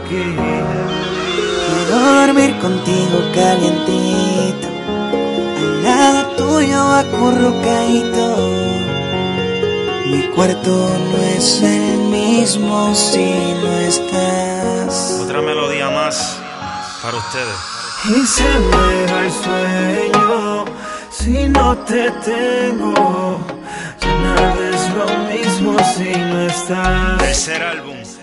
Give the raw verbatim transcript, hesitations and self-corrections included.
aquí. Quiero dormir contigo calientito, al lado tuyo acurrucadito. Mi cuarto no es el mismo si no estás. Otra melodía más para ustedes. Y se me va el sueño si no te tengo. Ya nada es lo mismo si no estás. Tercer álbum.